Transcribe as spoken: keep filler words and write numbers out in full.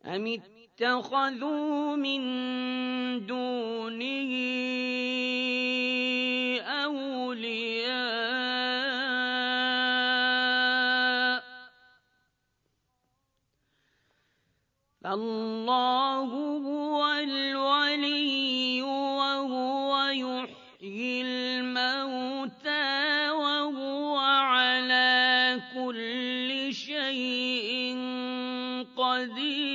أَمِ اتَّخَذُوا مِن دُونِهِ أَوْلِيَاءَ ۖ فَاللَّهُ هُوَ الْوَلِيُّ وَهُوَ يُحْيِي الْمَوْتَىٰ وَهُوَ عَلَىٰ كُلِّ شَيْءٍ قَدِيرٌ.